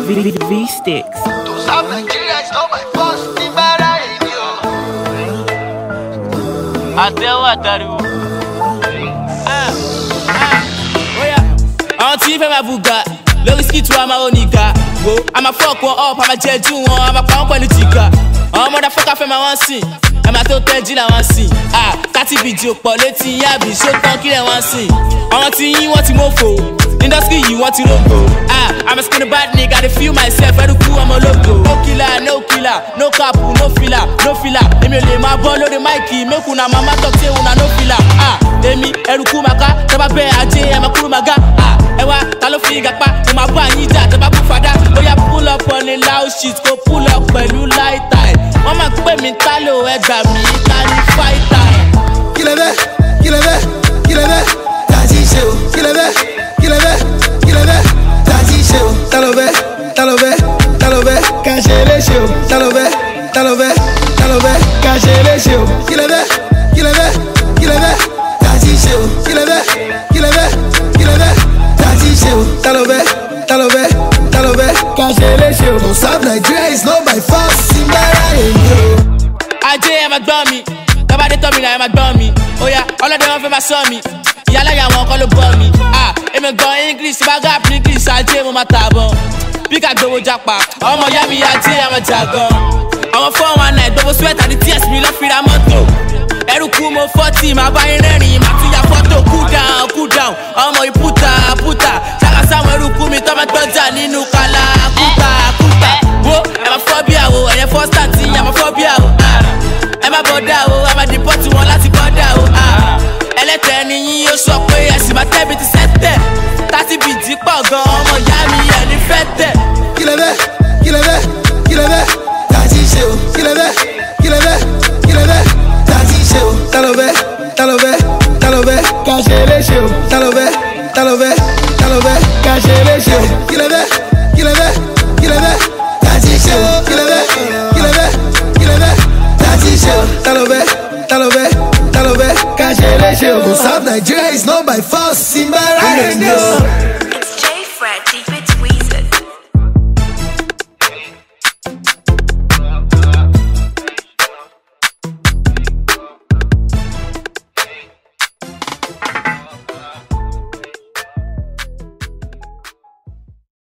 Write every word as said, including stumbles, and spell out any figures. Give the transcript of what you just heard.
V-Sticks. To South Nigeria is not my boss. Nibara radio. Atewa Daru. Ah, ah, oh yeah. On T V, my buga. Look, ski to my own nigga. Go, I'm a fuck one up. I'm a jet two one. I'm a pump politica. I'm a motherfucker from my one scene. I'm a total G la one scene. Ah, thirty video quality. Yeah, be so funky la one scene. On T V, what you mofo? Industry, you want to logo. Ah, I'm a skinny bad nigga. I feel myself. I do cool. I'm a logo. No killer, no killer, no capu, no filler, no filler. Emi le ma ball the Mikey. Make una mama talk say una no filler. Ah, Emi eruku maka. Taba be aje. I'm a cool maga. Ah, ewa talo figa pa. Ma ba yija. Taba bu fada. Oh yeah, pull up on the loud shit. Go pull up pẹ̀lú light time. Mama pe mi talo ẹgbà mi tani fight time. Kilebe, kilebe, kilebe. Taji ṣe o. Kilebe, kilebe, kilebe. Taji ṣe o. Talobe, talobe, talobe. Kàṣe lè ṣe o. Talobe, talobe, talobe. Kàṣe lè ṣe o. Kilebe, kilebe, kilebe. Taji ṣe o. Kilebe, kilebe, kilebe. Taji ṣe o. Talobe, talobe, talobe. Kàṣe lè ṣe o. To South Nigeria is not by force. Nibara radio. Ajé ẹ ma gbọ́ mi, tọ́ba dé tọ́ mi náà ẹ ma gbọ́ mi. Oya ọlọ́dẹ wọn fẹ́ ma sọ mi, ìyálàyà wọn kọ́ ló bọ́ mi. Ah, èmi gan English, bá gap ní English, ajé mo ma tà bọ̀. Bí ká gbowó japa, ọmọ ìyá mi ajé ẹ ma jà gan. Àwọn four one nine gbogbo sweat àti tears mi lọ́ fi ra mọ́tò. Ẹrù kú mo forty, màá bá yín rẹ́rìn, màá tún ya fọ́tò. Cool down, cool down, ọmọ yìí púta, púta. Ṣàkà sáwọn ẹrù kú mi tọ́ ma gbọ́jà nínú kàlà, kúta, kúta. Wo ẹ ma fọ́ bí àwọ̀, ẹ̀yẹ fọ́stà tí ẹ ma fọ́ bí àwọ̀. Ẹ má bọ̀dá o, a máa dìpọ́tì wọn láti bọ́dá o. Ẹlẹ́tẹ̀ẹ́ ni yín yóò sọ pé ẹ̀sìn máa tẹ́bi ti sẹ́tẹ̀. Tátí bìtì pọ̀ gan, ọmọ ìyá mi ẹ̀ ní fẹ́ tẹ̀. Kilebe, kilebe, kilebe. Taji ṣe o. Kilebe, kilebe, kilebe. Taji ṣe o. Talobe, talobe, talobe. Kàṣe lè ṣe o. Talobe, talobe, talobe. Kàṣe lè ṣe o. Kilebe, kilebe, kilebe. Taji ṣe o. Kilebe, kilebe, kilebe. Taji ṣe o. Talobe, talobe, talobe. Kàṣe lè ṣe o. To South Nigeria is not by force. Nibara radio.